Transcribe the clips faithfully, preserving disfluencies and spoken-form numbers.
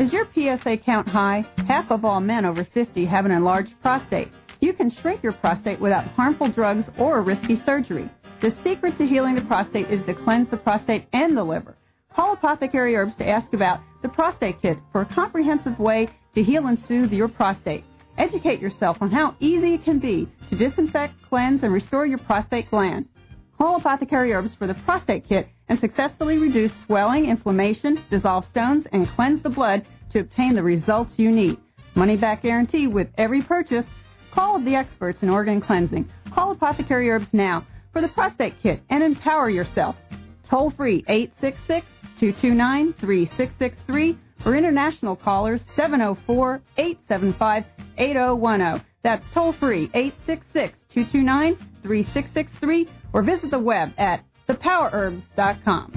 Is your P S A count high? Half of all men over fifty have an enlarged prostate. You can shrink your prostate without harmful drugs or risky surgery. The secret to healing the prostate is to cleanse the prostate and the liver. Call Apothecary Herbs to ask about the Prostate Kit for a comprehensive way to heal and soothe your prostate. Educate yourself on how easy it can be to disinfect, cleanse, and restore your prostate gland. Call Apothecary Herbs for the Prostate Kit and successfully reduce swelling, inflammation, dissolve stones, and cleanse the blood to obtain the results you need. Money-back guarantee with every purchase. Call the experts in organ cleansing. Call Apothecary Herbs now for the Prostate Kit and empower yourself. Toll free eight six six, two two nine, three six six three or international callers seven oh four, eight seven five, eight oh one oh. That's toll free eight six six, two two nine, three six six three or visit the web at the power herbs dot com.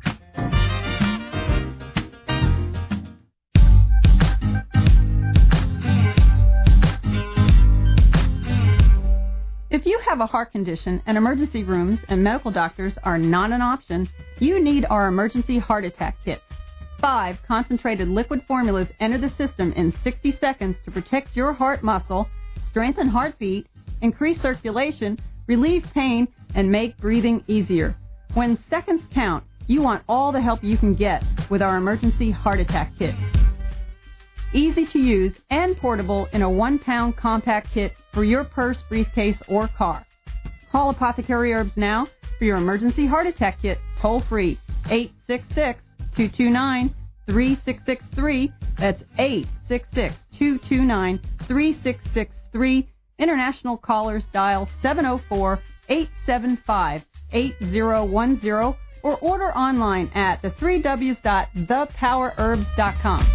If you have a heart condition and emergency rooms and medical doctors are not an option, you need our emergency heart attack kit. Five concentrated liquid formulas enter the system in sixty seconds to protect your heart muscle, strengthen heartbeat, increase circulation, relieve pain, and make breathing easier. When seconds count, you want all the help you can get with our emergency heart attack kit. Easy to use and portable in a one-pound compact kit for your purse, briefcase, or car. Call Apothecary Herbs now for your emergency heart attack kit, toll-free, eight six six, two two nine, three six six three. That's eight six six, two two nine, three six six three. International callers dial seven oh four, eight seven five, eight oh one oh or order online at the three W's dot the power herbs dot com.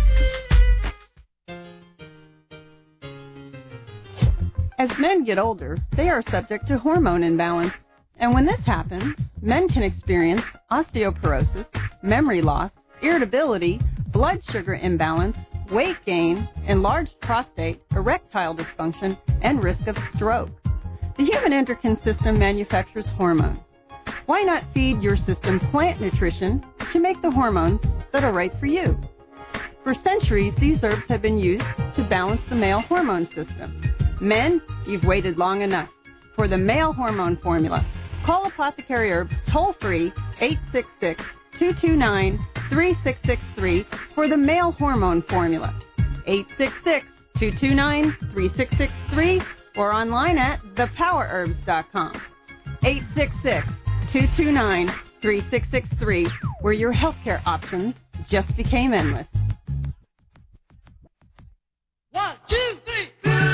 As men get older, they are subject to hormone imbalance. And when this happens, men can experience osteoporosis, memory loss, irritability, blood sugar imbalance, weight gain, enlarged prostate, erectile dysfunction, and risk of stroke. The human endocrine system manufactures hormones. Why not feed your system plant nutrition to make the hormones that are right for you? For centuries, these herbs have been used to balance the male hormone system. Men, you've waited long enough. For the male hormone formula, call Apothecary Herbs toll-free eight six six, two two nine, three six six three for the male hormone formula, eight six six, two two nine, three six six three or online at the power herbs dot com. eight six six, two two nine, three six six three, where your healthcare options just became endless. One, two, three.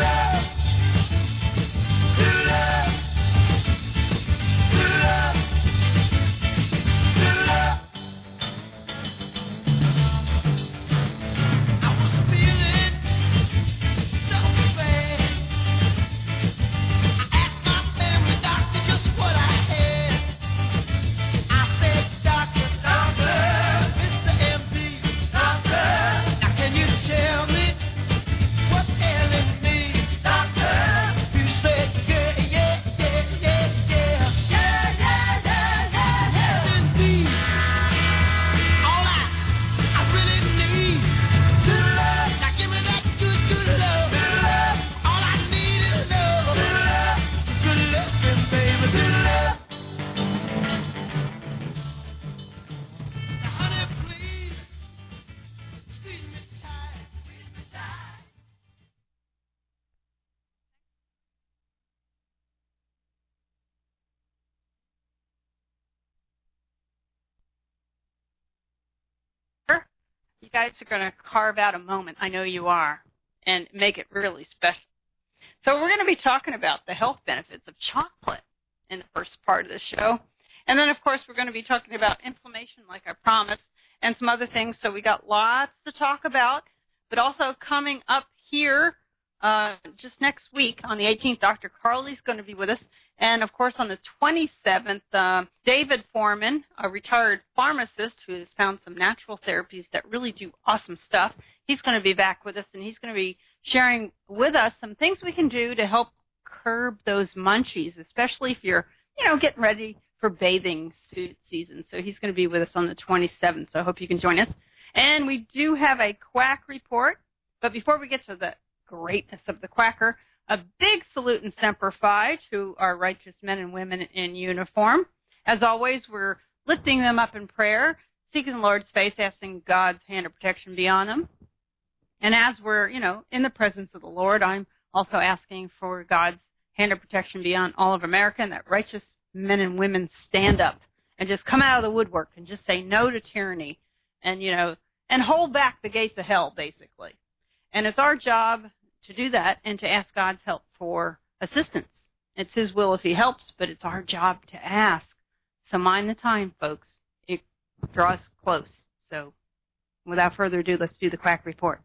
You guys are going to carve out a moment, I know you are, and make it really special. So we're going to be talking about the health benefits of chocolate in the first part of the show. And then, of course, we're going to be talking about inflammation, like I promised, and some other things. So we got lots to talk about. But also coming up here uh, just next week on the eighteenth, Doctor Carley's going to be with us. And, of course, on the twenty-seventh, uh, David Foreman, a retired pharmacist who has found some natural therapies that really do awesome stuff, he's going to be back with us, and he's going to be sharing with us some things we can do to help curb those munchies, especially if you're, you know, getting ready for bathing suit season. So he's going to be with us on the twenty-seventh, so I hope you can join us. And we do have a quack report. But before we get to the greatness of the quacker, a big salute and semper fi to our righteous men and women in uniform. As always, we're lifting them up in prayer, seeking the Lord's face, asking God's hand of protection be on them. And as we're, you know, in the presence of the Lord, I'm also asking for God's hand of protection be on all of America, and that righteous men and women stand up and just come out of the woodwork and just say no to tyranny and, you know, and hold back the gates of hell, basically. And it's our job to do that and to ask God's help for assistance. It's His will if He helps, but it's our job to ask. So mind the time, folks. It draws close. So without further ado, let's do the quack report.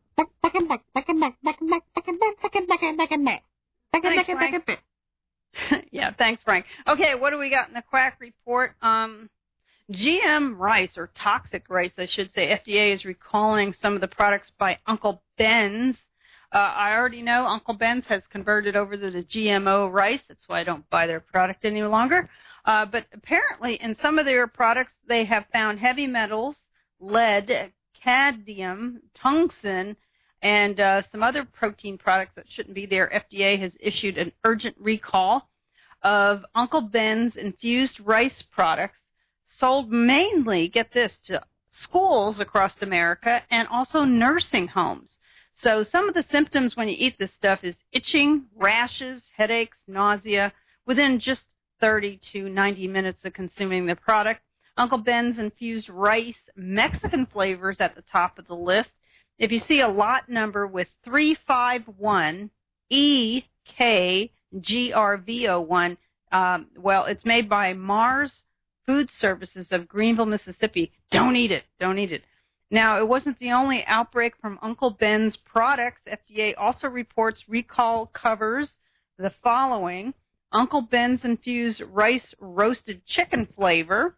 Thanks, Frank. Yeah, thanks, Frank. Okay, what do we got in the quack report? Um, G M rice, or toxic rice, I should say. F D A is recalling some of the products by Uncle Ben's. Uh, I already know Uncle Ben's has converted over to the G M O rice. That's why I don't buy their product any longer. Uh, but apparently in some of their products they have found heavy metals, lead, cadmium, tungsten, and uh, some other protein products that shouldn't be there. F D A has issued an urgent recall of Uncle Ben's infused rice products sold mainly, get this, to schools across America and also nursing homes. So some of the symptoms when you eat this stuff is itching, rashes, headaches, nausea within just thirty to ninety minutes of consuming the product. Uncle Ben's infused rice, Mexican flavors at the top of the list. If you see a lot number with three five one E K G R V O one, um, well, it's made by Mars Food Services of Greenville, Mississippi. Don't eat it. Don't eat it. Now, it wasn't the only outbreak from Uncle Ben's products. F D A also reports recall covers the following: Uncle Ben's infused rice roasted chicken flavor,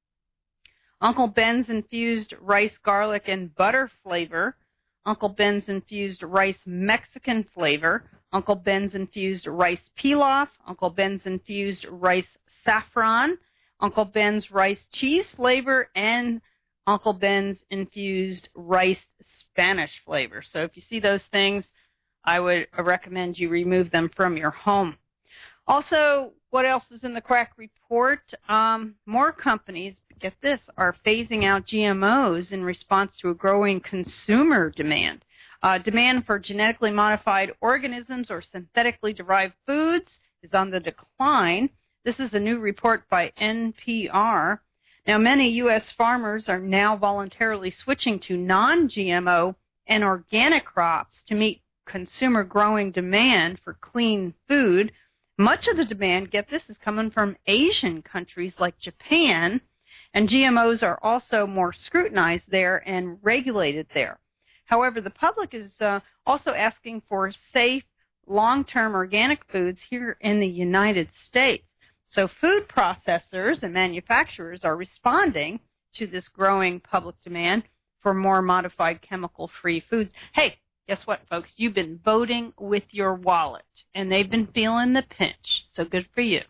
Uncle Ben's infused rice garlic and butter flavor, Uncle Ben's infused rice Mexican flavor, Uncle Ben's infused rice pilaf, Uncle Ben's infused rice saffron, Uncle Ben's rice cheese flavor, and Uncle Ben's infused rice Spanish flavor. So if you see those things, I would recommend you remove them from your home. Also, what else is in the quack report? Um, more companies, get this, are phasing out G M Os in response to a growing consumer demand. Uh, demand for genetically modified organisms or synthetically derived foods is on the decline. This is a new report by N P R. Now, many U S farmers are now voluntarily switching to non-G M O and organic crops to meet consumer growing demand for clean food. Much of the demand, get this, is coming from Asian countries like Japan, and G M Os are also more scrutinized there and regulated there. However, the public is uh, also asking for safe, long-term organic foods here in the United States. So food processors and manufacturers are responding to this growing public demand for more modified chemical-free foods. Hey, guess what, folks? You've been voting with your wallet, and they've been feeling the pinch, so good for you.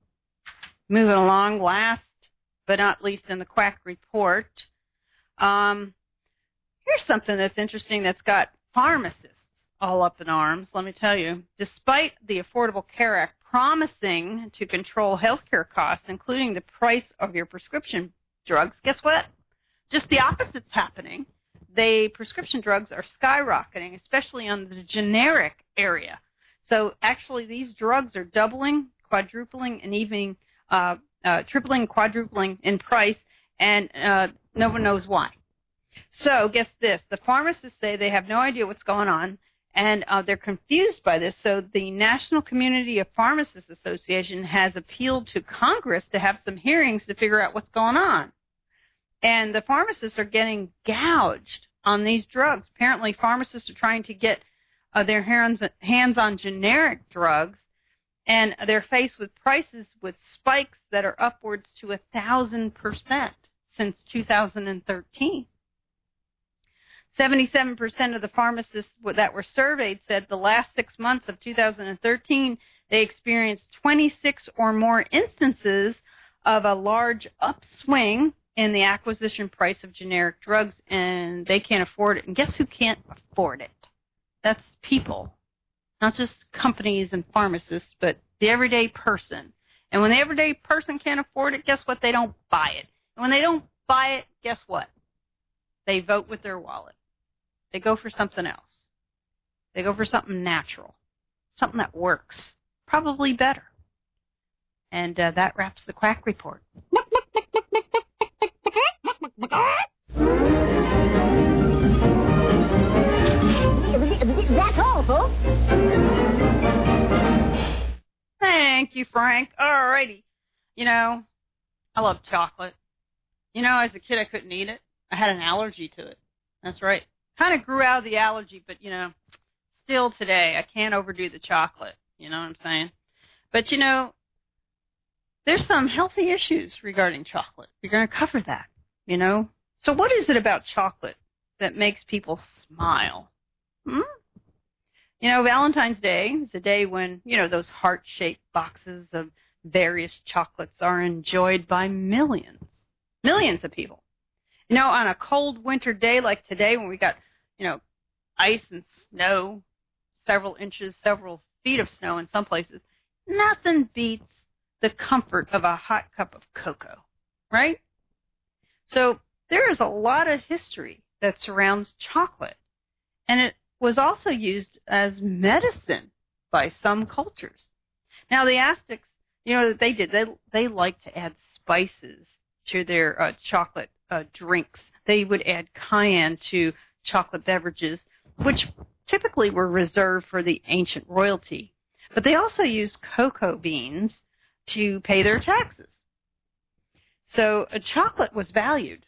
Moving along, last but not least in the quack report, um, here's something that's interesting that's got pharmacists all up in arms, let me tell you. Despite the Affordable Care Act promising to control healthcare costs, including the price of your prescription drugs, guess what? Just the opposite's happening. The prescription drugs are skyrocketing, especially on the generic area. So actually these drugs are doubling, quadrupling, and even uh, uh, tripling, quadrupling in price, and uh, no one knows why. So guess this. The pharmacists say they have no idea what's going on, and uh, they're confused by this. So the National Community of Pharmacists Association has appealed to Congress to have some hearings to figure out what's going on. And the pharmacists are getting gouged on these drugs. Apparently, pharmacists are trying to get uh, their hands, hands on generic drugs, and they're faced with prices with spikes that are upwards to one thousand percent since two thousand thirteen. seventy-seven percent of the pharmacists that were surveyed said the last six months of two thousand thirteen, they experienced twenty-six or more instances of a large upswing in the acquisition price of generic drugs, and they can't afford it. And guess who can't afford it? That's people, not just companies and pharmacists, but the everyday person. And when the everyday person can't afford it, guess what? They don't buy it. And when they don't buy it, guess what? They vote with their wallet. They go for something else. They go for something natural, something that works, probably better. And uh, that wraps the Quack Report. That's all, folks. Thank you, Frank. All righty. You know, I love chocolate. You know, as a kid, I couldn't eat it. I had an allergy to it. That's right. Kind of grew out of the allergy, but, you know, still today, I can't overdo the chocolate. You know what I'm saying? But, you know, there's some healthy issues regarding chocolate. We're going to cover that, you know. So what is it about chocolate that makes people smile? Hmm? You know, Valentine's Day is a day when, you know, those heart-shaped boxes of various chocolates are enjoyed by millions, millions of people. You know, on a cold winter day like today when we got, you know, ice and snow, several inches, several feet of snow in some places, nothing beats the comfort of a hot cup of cocoa, right? So there is a lot of history that surrounds chocolate, and it was also used as medicine by some cultures. Now, the Aztecs, you know, they did. They they like to add spices to their uh, chocolate uh, drinks. They would add cayenne to chocolate beverages, which typically were reserved for the ancient royalty. But they also used cocoa beans to pay their taxes. So uh, chocolate was valued.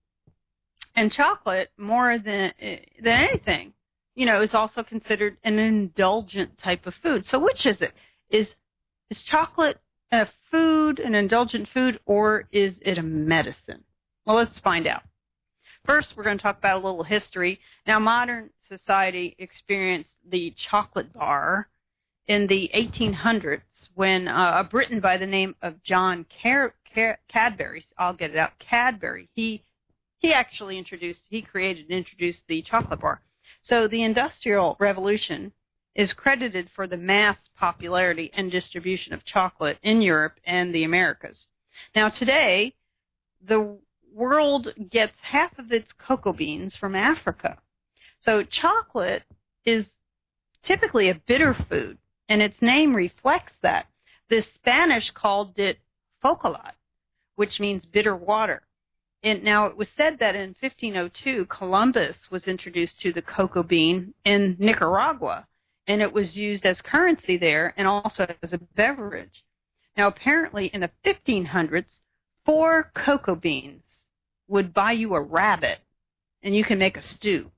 And chocolate, more than than anything, you know, is also considered an indulgent type of food. So which is it? Is is chocolate a food, an indulgent food, or is it a medicine? Well, let's find out. First, we're going to talk about a little history. Now, modern society experienced the chocolate bar in the eighteen hundreds when uh, a Briton by the name of John Car- Car- Cadbury, I'll get it out, Cadbury, he he actually introduced, he created and introduced the chocolate bar. So the Industrial Revolution is credited for the mass popularity and distribution of chocolate in Europe and the Americas. Now, today, the world gets half of its cocoa beans from Africa. So chocolate is typically a bitter food, and its name reflects that. The Spanish called it chocolate, which means bitter water. And now, it was said that in fifteen oh two, Columbus was introduced to the cocoa bean in Nicaragua, and it was used as currency there and also as a beverage. Now, apparently, in the fifteen hundreds, four cocoa beans would buy you a rabbit, and you can make a stew.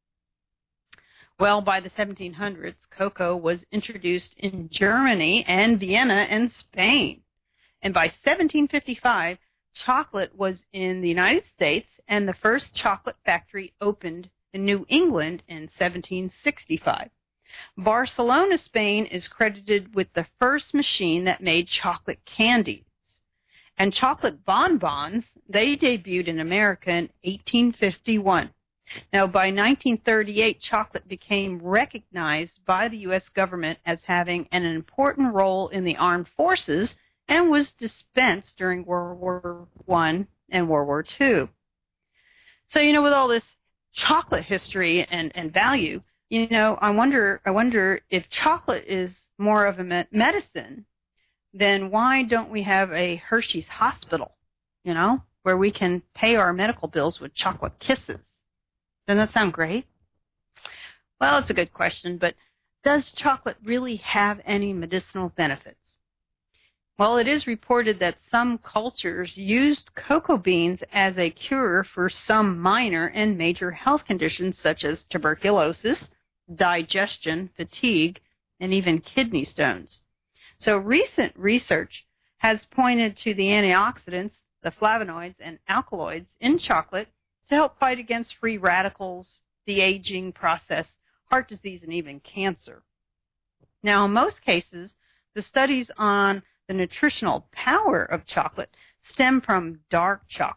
Well, by the seventeen hundreds, cocoa was introduced in Germany and Vienna and Spain. And by seventeen fifty-five, chocolate was in the United States, and the first chocolate factory opened in New England in seventeen sixty-five. Barcelona, Spain is credited with the first machine that made chocolate candies. And chocolate bonbons, they debuted in America in eighteen fifty-one. Now, by nineteen thirty-eight, chocolate became recognized by the U S government as having an important role in the armed forces and was dispensed during World War One and World War Two. So, you know, with all this chocolate history and, and value, you know, I wonder, I wonder if chocolate is more of a me- medicine, then why don't we have a Hershey's Hospital, you know, where we can pay our medical bills with chocolate kisses? Doesn't that sound great? Well, it's a good question, but does chocolate really have any medicinal benefits? Well, it is reported that some cultures used cocoa beans as a cure for some minor and major health conditions such as tuberculosis, digestion, fatigue, and even kidney stones. So recent research has pointed to the antioxidants, the flavonoids, and alkaloids in chocolate to help fight against free radicals, the aging process, heart disease, and even cancer. Now, in most cases, the studies on the nutritional power of chocolate stem from dark chocolate.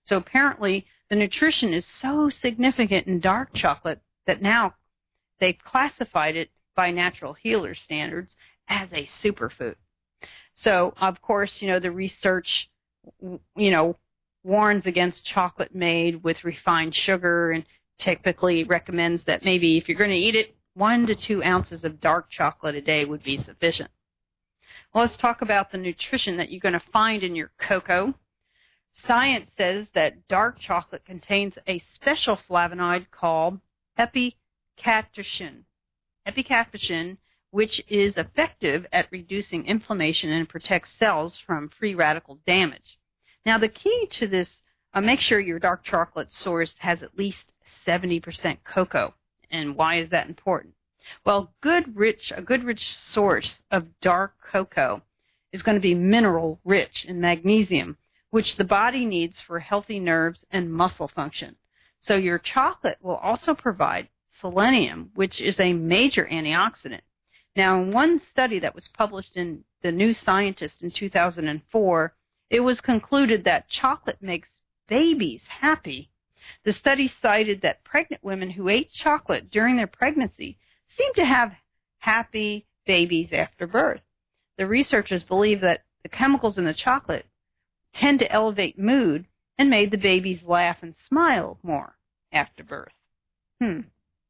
So apparently the nutrition is so significant in dark chocolate that now they've classified it by natural healer standards as a superfood. So, of course, you know, the research, you know, warns against chocolate made with refined sugar and typically recommends that maybe if you're going to eat it, one to two ounces of dark chocolate a day would be sufficient. Well, let's talk about the nutrition that you're going to find in your cocoa. Science says that dark chocolate contains a special flavonoid called epicatechin. Epicatechin, which is effective at reducing inflammation and protects cells from free radical damage. Now, the key to this, uh, make sure your dark chocolate source has at least seventy percent cocoa. And why is that important? Well, good rich, a good rich source of dark cocoa is going to be mineral rich in magnesium, which the body needs for healthy nerves and muscle function. So your chocolate will also provide selenium, which is a major antioxidant. Now, in one study that was published in the New Scientist in two thousand four, it was concluded that chocolate makes babies happy. The study cited that pregnant women who ate chocolate during their pregnancy seemed to have happy babies after birth. The researchers believe that the chemicals in the chocolate tend to elevate mood and made the babies laugh and smile more after birth. Hmm.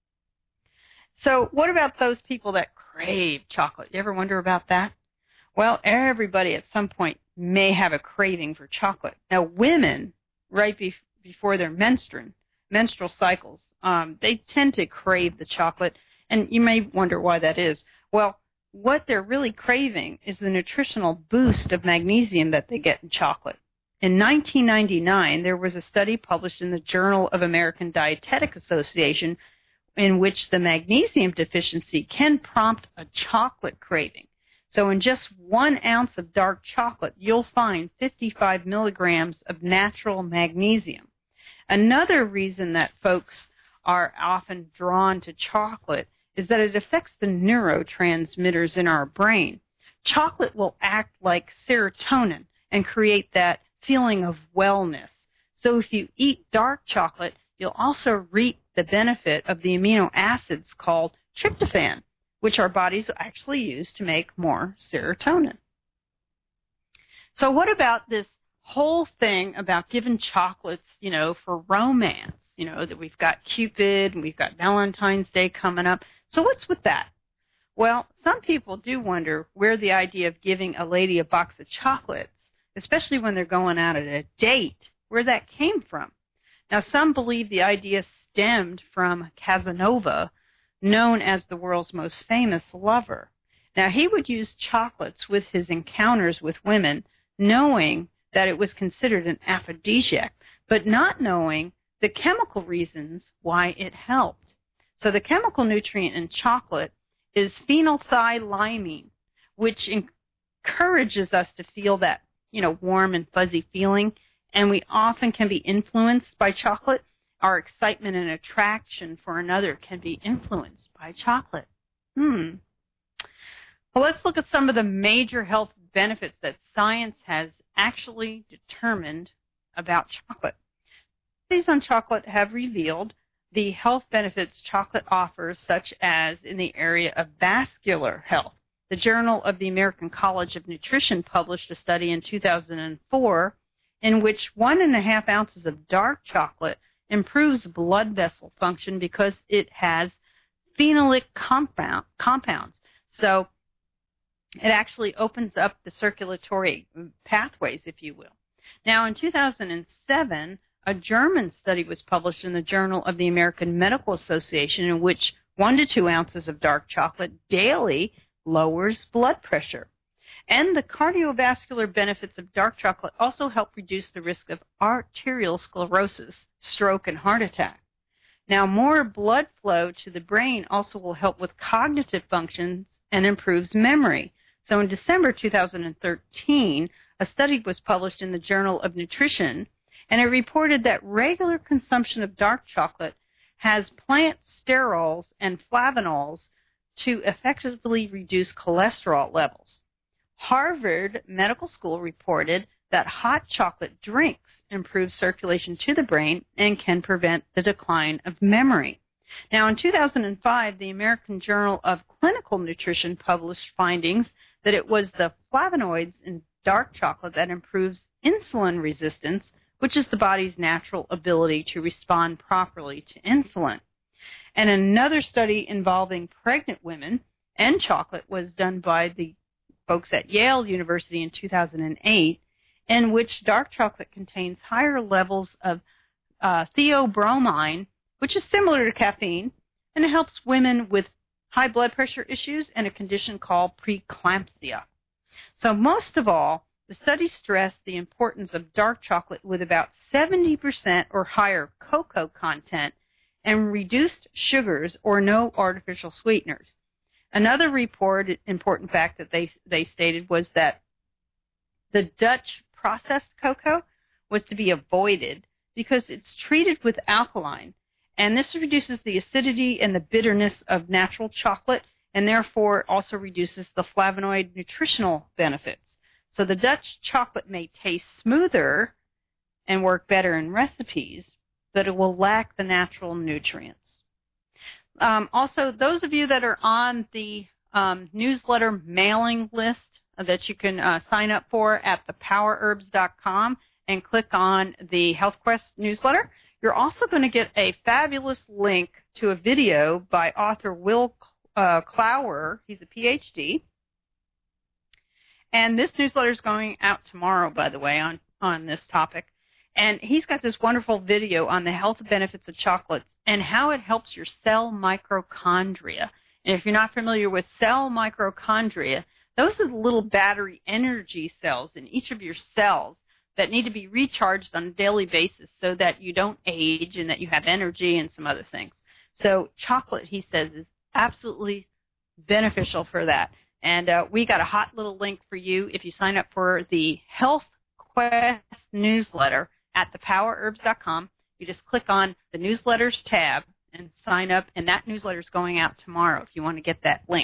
So what about those people that crave chocolate? You ever wonder about that? Well, everybody at some point may have a craving for chocolate. Now, women, right be- before their menstrual, menstrual cycles, um, they tend to crave the chocolate, and you may wonder why that is. Well, what they're really craving is the nutritional boost of magnesium that they get in chocolate. In nineteen ninety-nine, there was a study published in the Journal of American Dietetic Association in which the magnesium deficiency can prompt a chocolate craving. So in just one ounce of dark chocolate, you'll find fifty-five milligrams of natural magnesium. Another reason that folks are often drawn to chocolate is that it affects the neurotransmitters in our brain. Chocolate will act like serotonin and create that feeling of wellness. So if you eat dark chocolate, you'll also reap the benefit of the amino acids called tryptophan, which our bodies actually use to make more serotonin. So what about this whole thing about giving chocolates, you know, for romance? You know, that we've got Cupid and we've got Valentine's Day coming up. So what's with that? Well, some people do wonder where the idea of giving a lady a box of chocolates, especially when they're going out at a date, where that came from. Now, some believe the idea stemmed from Casanova, known as the world's most famous lover. Now, he would use chocolates with his encounters with women, knowing that it was considered an aphrodisiac, but not knowing the chemical reasons why it helped. So the chemical nutrient in chocolate is phenethylamine, which encourages us to feel that, you know, warm and fuzzy feeling, and we often can be influenced by chocolate. Our excitement and attraction for another can be influenced by chocolate. Hmm. Well, let's look at some of the major health benefits that science has actually determined about chocolate. Studies on chocolate have revealed the health benefits chocolate offers, such as in the area of vascular health. The Journal of the American College of Nutrition published a study in two thousand four in which one and a half ounces of dark chocolate improves blood vessel function because it has phenolic compound, compounds. So it actually opens up the circulatory pathways, if you will. Now, in two thousand seven, a German study was published in the Journal of the American Medical Association in which one to two ounces of dark chocolate daily lowers blood pressure. And the cardiovascular benefits of dark chocolate also help reduce the risk of arterial sclerosis, stroke, and heart attack. Now, more blood flow to the brain also will help with cognitive functions and improves memory. So in December two thousand thirteen, a study was published in the Journal of Nutrition, and it reported that regular consumption of dark chocolate has plant sterols and flavonols to effectively reduce cholesterol levels. Harvard Medical School reported that hot chocolate drinks improve circulation to the brain and can prevent the decline of memory. Now, in two thousand five, the American Journal of Clinical Nutrition published findings that it was the flavonoids in dark chocolate that improves insulin resistance, which is the body's natural ability to respond properly to insulin. And another study involving pregnant women and chocolate was done by the folks at Yale University in two thousand eight, in which dark chocolate contains higher levels of uh, theobromine, which is similar to caffeine, and it helps women with high blood pressure issues and a condition called preeclampsia. So most of all, the study stressed the importance of dark chocolate with about seventy percent or higher cocoa content and reduced sugars or no artificial sweeteners. Another report, important fact that they, they stated was that the Dutch processed cocoa was to be avoided because it's treated with alkaline, and this reduces the acidity and the bitterness of natural chocolate, and therefore also reduces the flavonoid nutritional benefits. So the Dutch chocolate may taste smoother and work better in recipes, but it will lack the natural nutrients. Um, also, those of you that are on the um, newsletter mailing list that you can uh, sign up for at the power herbs dot com and click on the HealthQuest newsletter, you're also going to get a fabulous link to a video by author Will uh, Clower. He's a P H D. And this newsletter is going out tomorrow, by the way, on, on this topic. And he's got this wonderful video on the health benefits of chocolates and how it helps your cell mitochondria. And if you're not familiar with cell mitochondria, those are the little battery energy cells in each of your cells that need to be recharged on a daily basis so that you don't age and that you have energy and some other things. So chocolate, he says, is absolutely beneficial for that. And uh, we got a hot little link for you if you sign up for the HealthQuest newsletter at the power herbs dot com. You just click on the newsletters tab and sign up, and that newsletter is going out tomorrow if you want to get that link.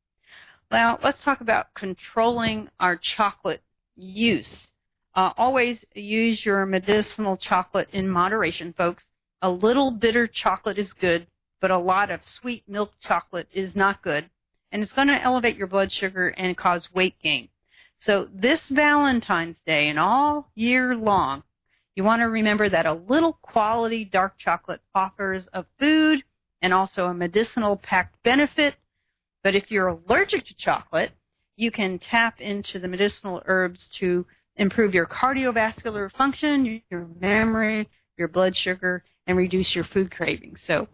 Now, let's talk about controlling our chocolate use. Uh, always use your medicinal chocolate in moderation, folks. A little bitter chocolate is good, but a lot of sweet milk chocolate is not good, and it's going to elevate your blood sugar and cause weight gain. So this Valentine's Day and all year long, you want to remember that a little quality dark chocolate offers a food and also a medicinal packed benefit. But if you're allergic to chocolate, you can tap into the medicinal herbs to improve your cardiovascular function, your memory, your blood sugar, and reduce your food cravings. So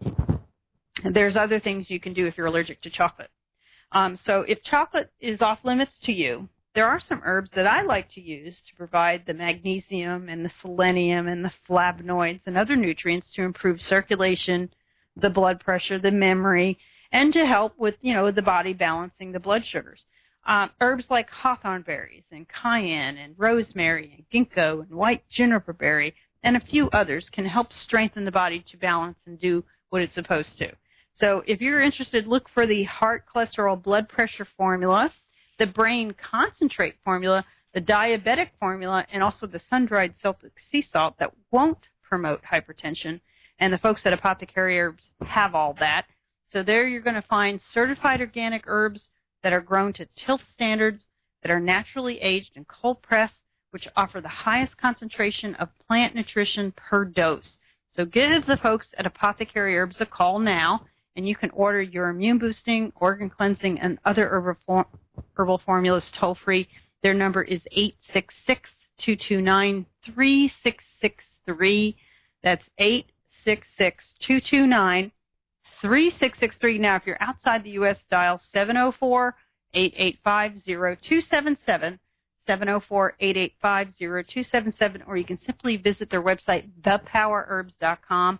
there's other things you can do if you're allergic to chocolate. Um, so if chocolate is off limits to you, there are some herbs that I like to use to provide the magnesium and the selenium and the flavonoids and other nutrients to improve circulation, the blood pressure, the memory, and to help with, you know, the body balancing the blood sugars. Um, herbs like hawthorn berries and cayenne and rosemary and ginkgo and white juniper berry and a few others can help strengthen the body to balance and do what it's supposed to. So if you're interested, look for the heart cholesterol blood pressure formula, the brain concentrate formula, the diabetic formula, and also the sun-dried Celtic sea salt that won't promote hypertension. And the folks at Apothecary Herbs have all that. So there you're going to find certified organic herbs that are grown to tilth standards, that are naturally aged and cold pressed, which offer the highest concentration of plant nutrition per dose. So give the folks at Apothecary Herbs a call now, and you can order your immune boosting, organ cleansing, and other herbal, form, herbal formulas toll free. Their number is eight six six, two two nine, three six six three. That's eight six six, two two nine, three six six three. Now, if you're outside the U S, dial seven oh four, eight eight five, oh two seven seven, seven oh four, eight eight five, oh two seven seven, or you can simply visit their website, the power herbs dot com.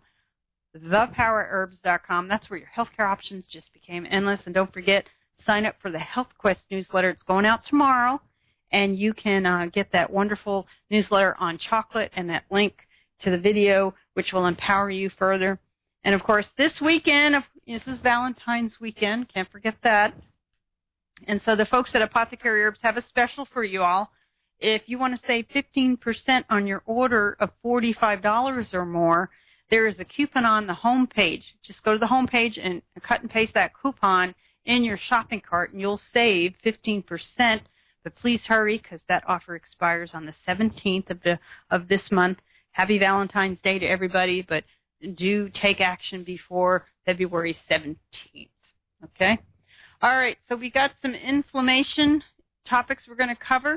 the power herbs dot com. That's where your healthcare options just became endless. And don't forget, sign up for the HealthQuest newsletter. It's going out tomorrow, and you can uh, get that wonderful newsletter on chocolate and that link to the video, which will empower you further. And, of course, this weekend, this is Valentine's weekend. Can't forget that. And so the folks at Apothecary Herbs have a special for you all. if you want to save fifteen percent on your order of forty-five dollars or more, there is a coupon on the home page. Just go to the home page and cut and paste that coupon in your shopping cart, and you'll save fifteen percent. But please hurry, because that offer expires on the seventeenth of the of this month. Happy Valentine's Day to everybody, but do take action before February seventeenth. Okay? All right, so we got some inflammation topics we're going to cover,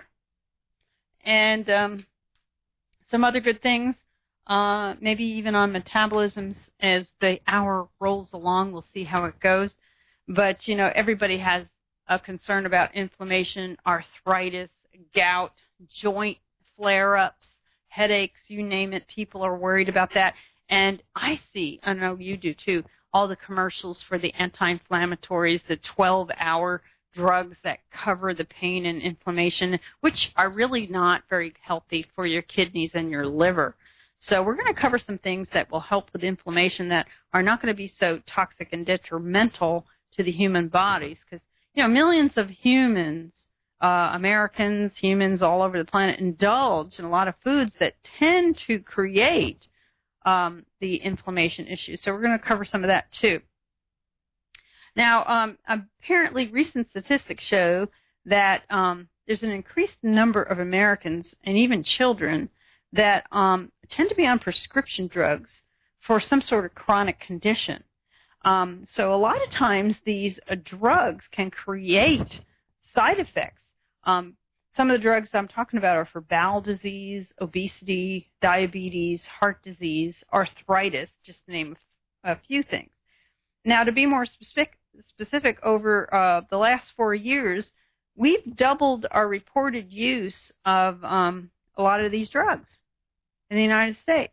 and um, some other good things. Uh, maybe even on metabolisms as the hour rolls along. We'll see how it goes. But, you know, everybody has a concern about inflammation, arthritis, gout, joint flare-ups, headaches, you name it. People are worried about that. And I see, I know you do too, all the commercials for the anti-inflammatories, the twelve-hour drugs that cover the pain and inflammation, which are really not very healthy for your kidneys and your liver. So we're going to cover some things that will help with inflammation that are not going to be so toxic and detrimental to the human bodies. Because, you know, millions of humans, uh, Americans, humans all over the planet, indulge in a lot of foods that tend to create um, the inflammation issues. So we're going to cover some of that too. Now, um, apparently recent statistics show that um, there's an increased number of Americans and even children that um, tend to be on prescription drugs for some sort of chronic condition. Um, so a lot of times these uh, drugs can create side effects. Um, some of the drugs I'm talking about are for bowel disease, obesity, diabetes, heart disease, arthritis, just to name a few things. Now, to be more specific, specific over uh, the last four years, we've doubled our reported use of um, a lot of these drugs in the United States.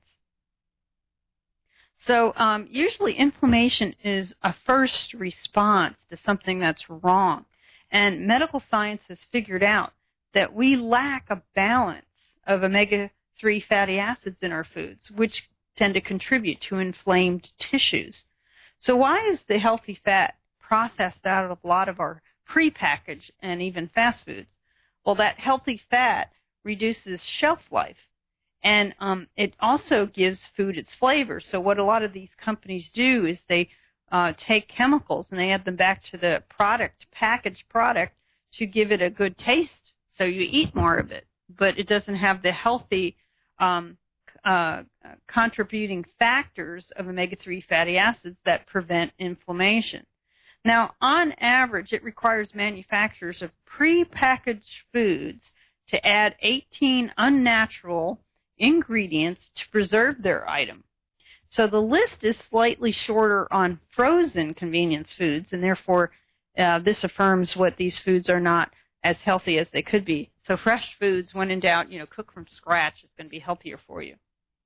So um, usually inflammation is a first response to something that's wrong. And medical science has figured out that we lack a balance of omega three fatty acids in our foods, which tend to contribute to inflamed tissues. So why is the healthy fat processed out of a lot of our prepackaged and even fast foods? Well, that healthy fat reduces shelf life. And um, it also gives food its flavor. So what a lot of these companies do is they uh, take chemicals and they add them back to the product, packaged product, to give it a good taste. So you eat more of it, but it doesn't have the healthy um, uh, contributing factors of omega three fatty acids that prevent inflammation. Now, on average, it requires manufacturers of prepackaged foods to add eighteen unnatural ingredients to preserve their item. So the list is slightly shorter on frozen convenience foods, and therefore uh, this affirms what these foods are not as healthy as they could be. So fresh foods, when in doubt, you know, cook from scratch is going to be healthier for you.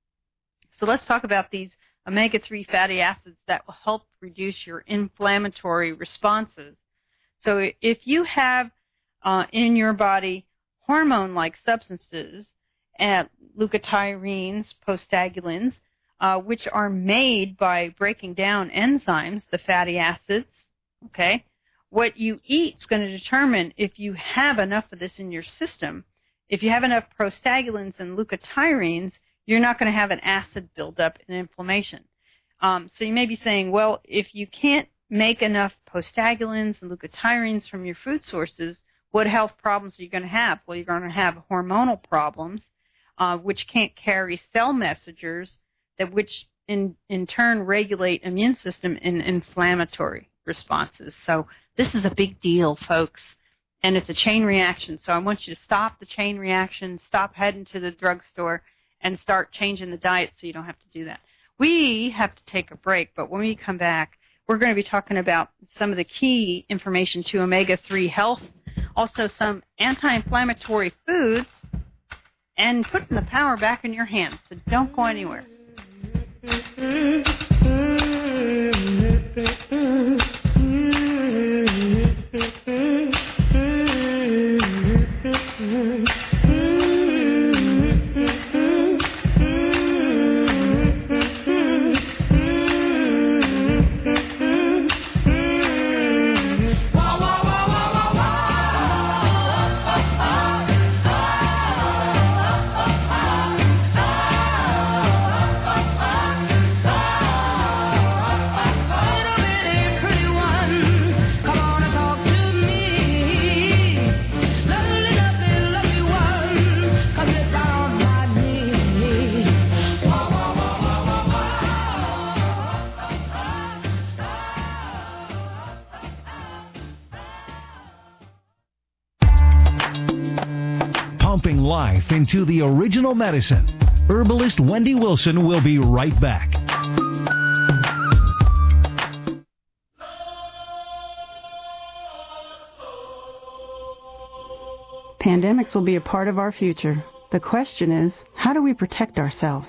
So let's talk about these omega three fatty acids that will help reduce your inflammatory responses. So if you have uh, in your body hormone-like substances, and leukotrienes, prostaglandins, uh, which are made by breaking down enzymes, the fatty acids, okay? What you eat is going to determine if you have enough of this in your system. If you have enough prostaglandins and leukotrienes, you're not going to have an acid buildup and inflammation. Um, so you may be saying, well, if you can't make enough prostaglandins and leukotrienes from your food sources, what health problems are you going to have? Well, you're going to have hormonal problems, uh, which can't carry cell messengers, that which in, in turn regulate immune system in inflammatory responses. So this is a big deal, folks, and it's a chain reaction. So I want you to stop the chain reaction, stop heading to the drugstore, and start changing the diet so you don't have to do that. We have to take a break, but when we come back, we're going to be talking about some of the key information to omega three health, also some anti-inflammatory foods, and putting the power back in your hands. So don't go anywhere. life into the original medicine. Herbalist Wendy Wilson will be right back. Pandemics will be a part of our future. The question is, how do we protect ourselves?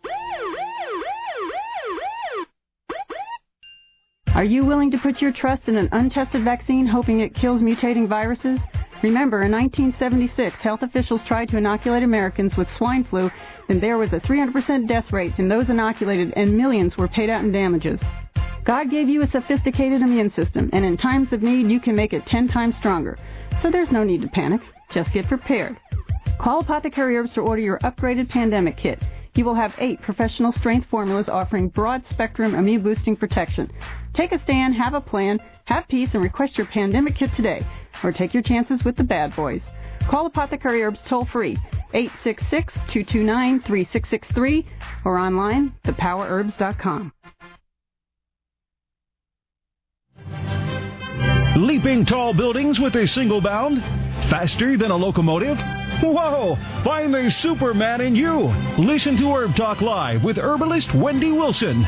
Are you willing to put your trust in an untested vaccine hoping it kills mutating viruses? Remember, in nineteen seventy-six, health officials tried to inoculate Americans with swine flu, and there was a three hundred percent death rate in those inoculated, and millions were paid out in damages. God gave you a sophisticated immune system, and in times of need, you can make it ten times stronger. So there's no need to panic. Just get prepared. Call Apothecary Herbs to order your upgraded pandemic kit. You will have eight professional strength formulas offering broad-spectrum immune-boosting protection. Take a stand, have a plan, have peace, and request your pandemic kit today. Or take your chances with the bad boys. Call Apothecary Herbs toll-free, eight six six, two two nine, three six six three, or online, the power herbs dot com. Leaping tall buildings with a single bound? Faster than a locomotive? Whoa! Find the Superman in you! Listen to Herb Talk Live with herbalist Wendy Wilson.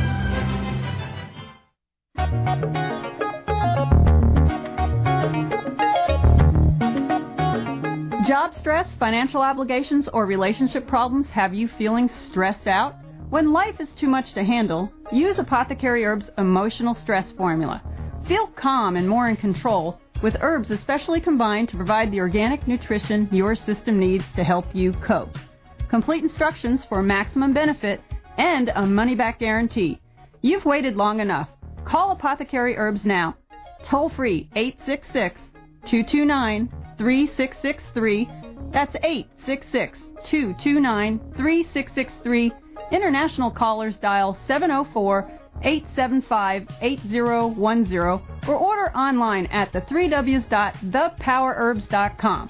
Job stress, financial obligations, or relationship problems have you feeling stressed out? When life is too much to handle, use Apothecary Herbs' Emotional Stress Formula. Feel calm and more in control with herbs especially combined to provide the organic nutrition your system needs to help you cope. Complete instructions for maximum benefit and a money-back guarantee. You've waited long enough. Call Apothecary Herbs now. Toll free eight six six, two two nine, three six six three. That's eight six six, two two nine, three six six three. International callers dial seven oh four, eight seven five, eight oh one oh or order online at the three W's dot the power herbs dot com.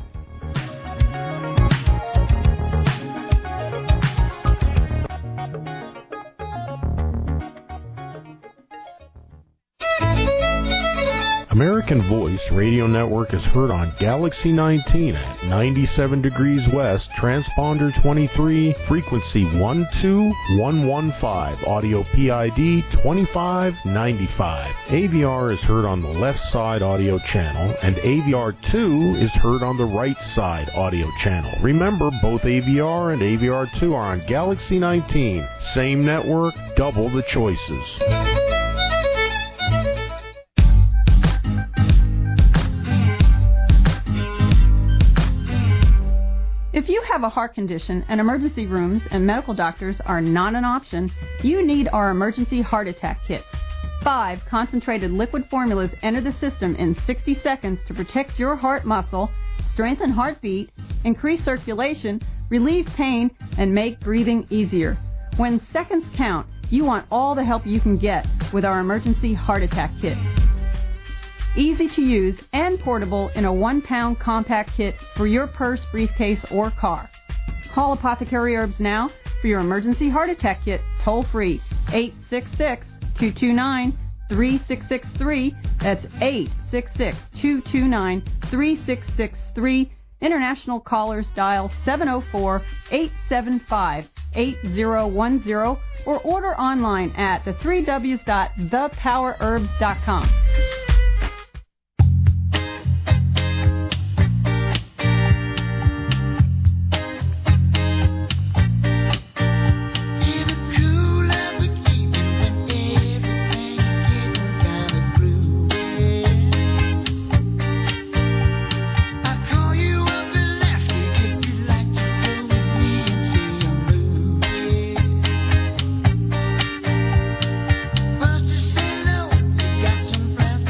American Voice Radio Network is heard on Galaxy nineteen at ninety-seven degrees west, transponder twenty-three, frequency one two one one five, audio P I D twenty-five ninety-five. A V R is heard on the left side audio channel, and A V R two is heard on the right side audio channel. Remember, both A V R and A V R two are on Galaxy nineteen. Same network, double the choices. If you have a heart condition and emergency rooms and medical doctors are not an option, you need our emergency heart attack kit. Five concentrated liquid formulas enter the system in sixty seconds to protect your heart muscle, strengthen heartbeat, increase circulation, relieve pain, and make breathing easier. When seconds count, you want all the help you can get with our emergency heart attack kit. Easy to use and portable in a one-pound compact kit for your purse, briefcase, or car. Call Apothecary Herbs now for your emergency heart attack kit, toll-free, eight six six, two two nine, three six six three. That's eight six six, two two nine, three six six three. International callers dial seven oh four, eight seven five, eight oh one oh or order online at the three W's dot the power herbs dot com. First you say no, you got some friends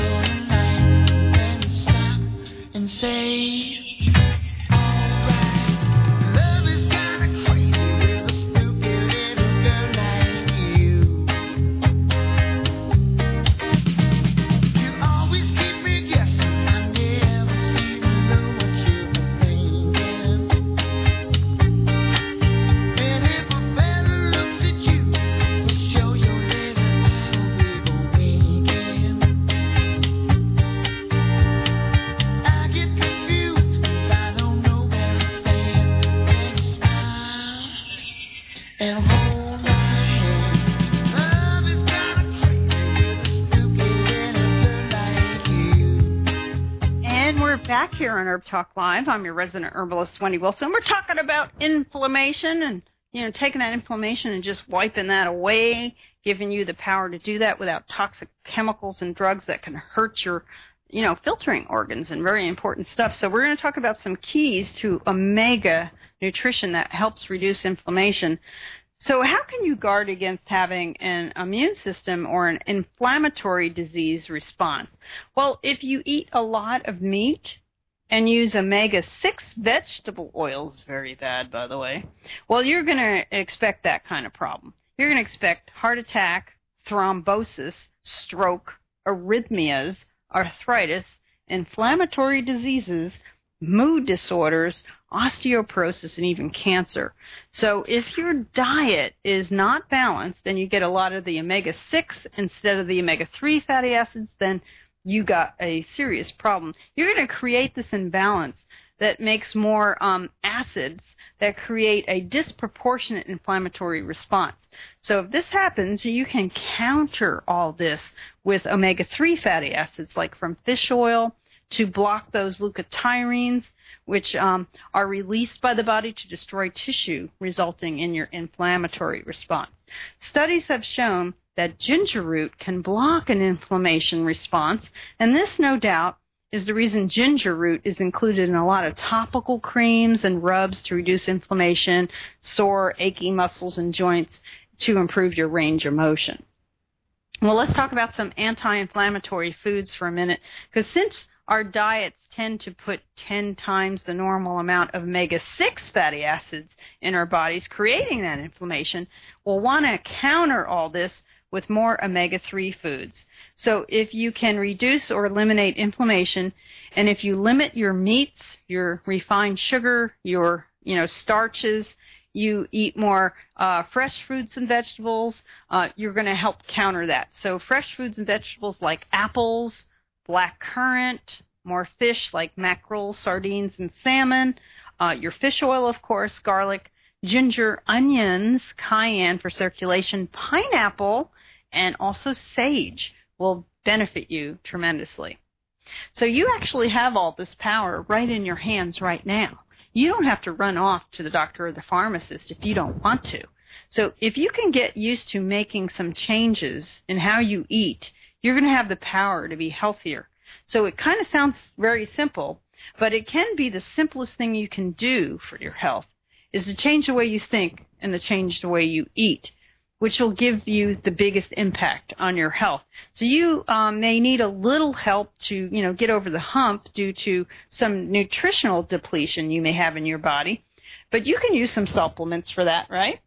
back here on Herb Talk Live. I'm your resident herbalist, Wendy Wilson. We're talking about inflammation and, you know, taking that inflammation and just wiping that away, giving you the power to do that without toxic chemicals and drugs that can hurt your, you know, filtering organs and very important stuff. So we're going to talk about some keys to omega nutrition that helps reduce inflammation. So how can you guard against having an immune system or an inflammatory disease response? Well, if you eat a lot of meat and use omega six vegetable oils, very bad, by the way, well, you're going to expect that kind of problem. You're going to expect heart attack, thrombosis, stroke, arrhythmias, arthritis, inflammatory diseases, mood disorders, osteoporosis, and even cancer. So if your diet is not balanced and you get a lot of the omega six instead of the omega three fatty acids, then you got a serious problem. You're going to create this imbalance that makes more um, acids that create a disproportionate inflammatory response. So if this happens, you can counter all this with omega three fatty acids, like from fish oil, to block those leukotrienes, which um, are released by the body to destroy tissue, resulting in your inflammatory response. Studies have shown that ginger root can block an inflammation response, and this, no doubt, is the reason ginger root is included in a lot of topical creams and rubs to reduce inflammation, sore, achy muscles and joints, to improve your range of motion. Well, let's talk about some anti-inflammatory foods for a minute, because since our diets tend to put ten times the normal amount of omega six fatty acids in our bodies, creating that inflammation, we'll want to counter all this with more omega three foods. So if you can reduce or eliminate inflammation, and if you limit your meats, your refined sugar, your, you know, starches, you eat more uh, fresh fruits and vegetables, uh, you're going to help counter that. So fresh foods and vegetables like apples, black currant, more fish like mackerel, sardines, and salmon, uh, your fish oil, of course, garlic, ginger, onions, cayenne for circulation, pineapple, and also sage will benefit you tremendously. So you actually have all this power right in your hands right now. You don't have to run off to the doctor or the pharmacist if you don't want to. So if you can get used to making some changes in how you eat, you're going to have the power to be healthier. So it kind of sounds very simple, but it can be the simplest thing you can do for your health, is to change the way you think and to change the way you eat, which will give you the biggest impact on your health. So you um, may need a little help to, you know, get over the hump due to some nutritional depletion you may have in your body, but you can use some supplements for that, right?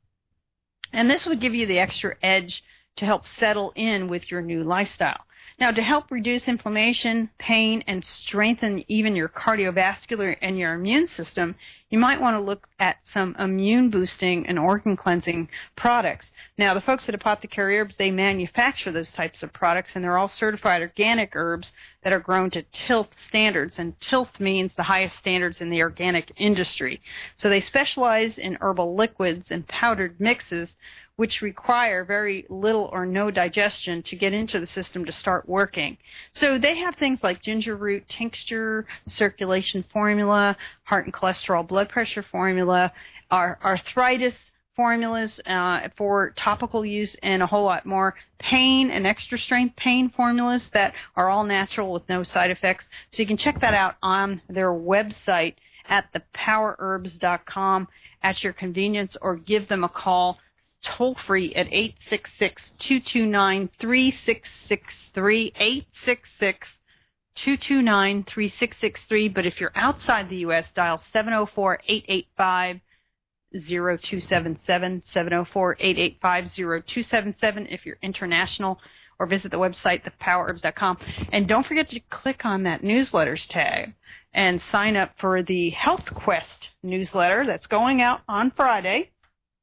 And this would give you the extra edge to help settle in with your new lifestyle. Now, to help reduce inflammation, pain, and strengthen even your cardiovascular and your immune system, you might want to look at some immune-boosting and organ-cleansing products. Now, the folks at Apothecary Herbs, they manufacture those types of products, and they're all certified organic herbs that are grown to tilth standards, and tilth means the highest standards in the organic industry. So they specialize in herbal liquids and powdered mixes, which require very little or no digestion to get into the system to start working. So they have things like ginger root tincture, circulation formula, heart and cholesterol blood pressure formula, our arthritis formulas uh, for topical use, and a whole lot more. Pain and extra strength pain formulas that are all natural with no side effects. So you can check that out on their website at the power herbs dot com at your convenience, or give them a call toll free at eight six six, two two nine, three six six three, eight six six, two two nine, three six six three. But if you're outside the U S, dial seven oh four, eight eight five, zero two seven seven, seven oh four, eight eight five, zero two seven seven if you're international, or visit the website, the power herbs dot com. And don't forget to click on that newsletters tab and sign up for the Health Quest newsletter that's going out on Friday.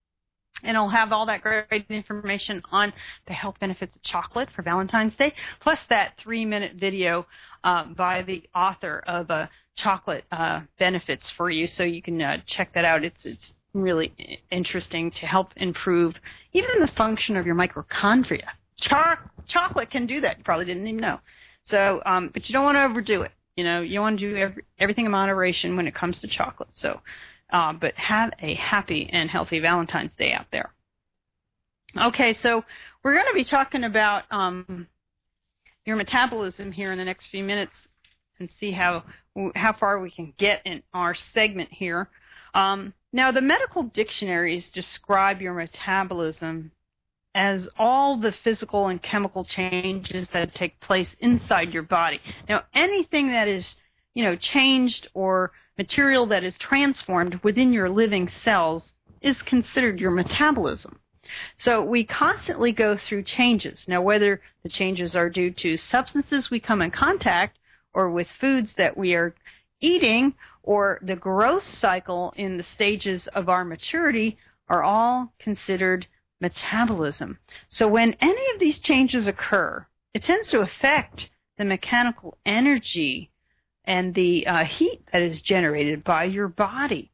And it'll have all that great information on the health benefits of chocolate for Valentine's Day, plus that three-minute video uh, by the author of uh, chocolate uh, benefits for you, so you can uh, check that out. It's it's really interesting to help improve even the function of your mitochondria. Cho- chocolate can do that. You probably didn't even know. So, um, but you don't want to overdo it. You know, you want to do every, everything in moderation when it comes to chocolate. So, uh, but have a happy and healthy Valentine's Day out there. Okay, so we're going to be talking about um, your metabolism here in the next few minutes and see how how far we can get in our segment here. Um, now, the medical dictionaries describe your metabolism as all the physical and chemical changes that take place inside your body. Now, anything that is, you know, changed or material that is transformed within your living cells is considered your metabolism. So we constantly go through changes. Now, whether the changes are due to substances we come in contact or with foods that we are eating or the growth cycle in the stages of our maturity are all considered metabolism. So when any of these changes occur, it tends to affect the mechanical energy and the uh, heat that is generated by your body.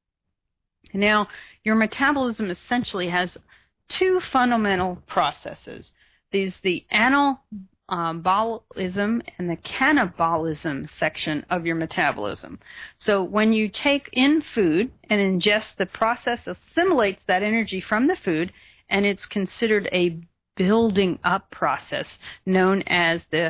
Now, your metabolism essentially has two fundamental processes. These the anabolism and the catabolism section of your metabolism. So when you take in food and ingest, the process assimilates that energy from the food, and it's considered a building up process known as the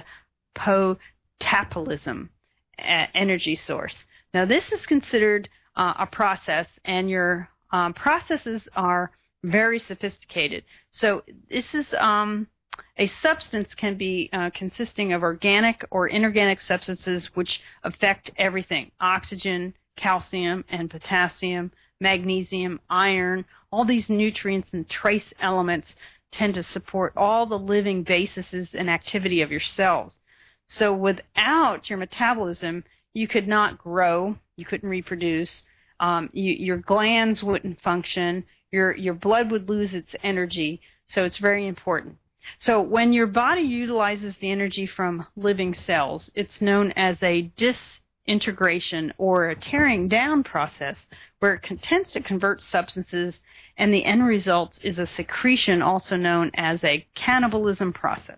potabolism energy source. Now, this is considered uh, a process, and your um, processes are very sophisticated. So this is um, a substance can be uh, consisting of organic or inorganic substances which affect everything: oxygen, calcium, and potassium, magnesium, iron. All these nutrients and trace elements tend to support all the living bases and activity of your cells. So without your metabolism, you could not grow, you couldn't reproduce, um, you, your glands wouldn't function, your your blood would lose its energy. So it's very important. So when your body utilizes the energy from living cells, it's known as a disintegration or a tearing down process, where it tends to convert substances, and the end result is a secretion, also known as a catabolism process.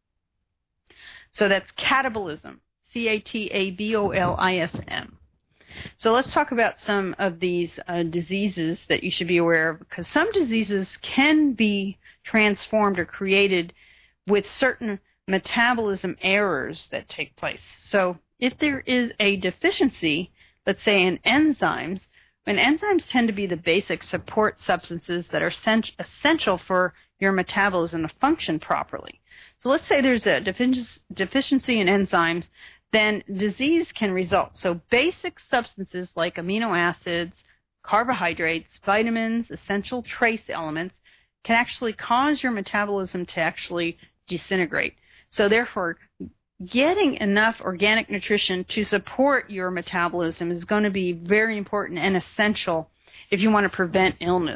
So that's catabolism, C A T A B O L I S M. So let's talk about some of these uh, diseases that you should be aware of, because some diseases can be transformed or created with certain metabolism errors that take place. So if there is a deficiency, let's say in enzymes, and enzymes tend to be the basic support substances that are essential for your metabolism to function properly. So let's say there's a deficiency in enzymes, then disease can result. So basic substances like amino acids, carbohydrates, vitamins, essential trace elements can actually cause your metabolism to actually disintegrate. So therefore, getting enough organic nutrition to support your metabolism is going to be very important and essential if you want to prevent illness.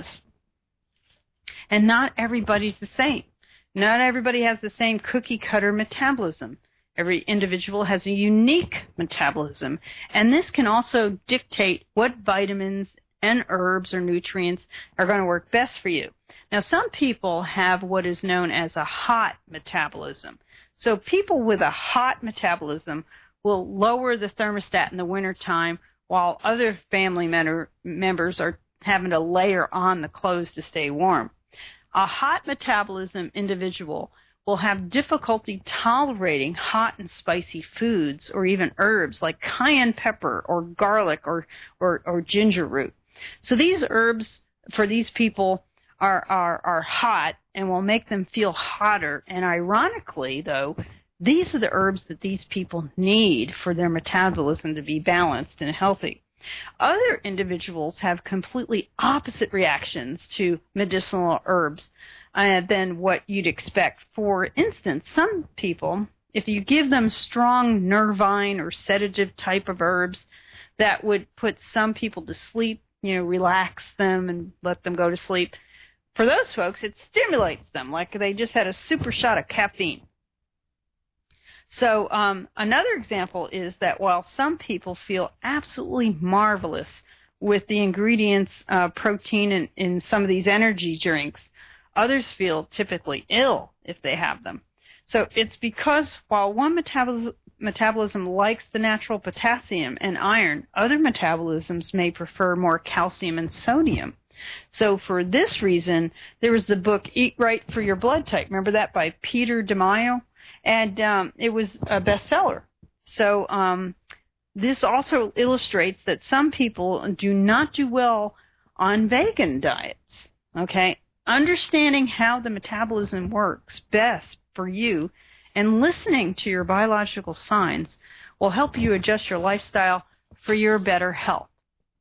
And not everybody's the same. Not everybody has the same cookie-cutter metabolism. Every individual has a unique metabolism, and this can also dictate what vitamins and herbs or nutrients are going to work best for you. Now, some people have what is known as a hot metabolism. So people with a hot metabolism will lower the thermostat in the wintertime, while other family member, members are having to layer on the clothes to stay warm. A hot metabolism individual will have difficulty tolerating hot and spicy foods or even herbs like cayenne pepper or garlic or, or, or ginger root. So these herbs for these people are, are, are hot and will make them feel hotter. And ironically, though, these are the herbs that these people need for their metabolism to be balanced and healthy. Other individuals have completely opposite reactions to medicinal herbs uh, than what you'd expect. For instance, some people, if you give them strong nervine or sedative type of herbs that would put some people to sleep, you know, relax them and let them go to sleep, for those folks, it stimulates them like they just had a super shot of caffeine. So um, another example is that while some people feel absolutely marvelous with the ingredients, uh, protein in, in some of these energy drinks, others feel typically ill if they have them. So it's because while one metabol- metabolism likes the natural potassium and iron. Other metabolisms may prefer more calcium and sodium. So for this reason, there was the book Eat Right for Your Blood Type. Remember that by Peter DeMaio? And um, it was a bestseller. So um, this also illustrates that some people do not do well on vegan diets. Okay? Understanding how the metabolism works best for you and listening to your biological signs will help you adjust your lifestyle for your better health.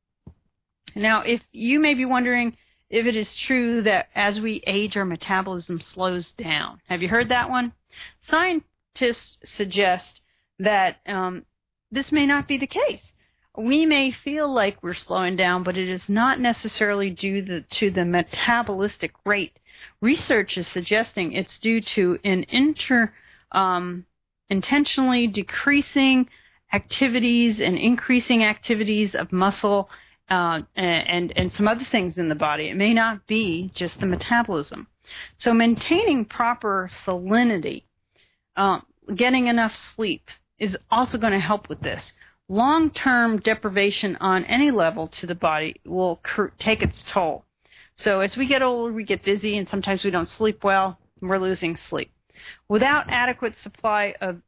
Now, if you may be wondering if it is true that as we age, our metabolism slows down. Have you heard that one? Scientists suggest that um, this may not be the case. We may feel like we're slowing down, but it is not necessarily due the, to the metabolistic rate. Research is suggesting it's due to an inter, um, intentionally decreasing activities and increasing activities of muscle uh, and, and some other things in the body. It may not be just the metabolism. So maintaining proper salinity, uh, getting enough sleep is also going to help with this. Long-term deprivation on any level to the body will cr- take its toll. So as we get older, we get busy, and sometimes we don't sleep well, and we're losing sleep. Without adequate supply of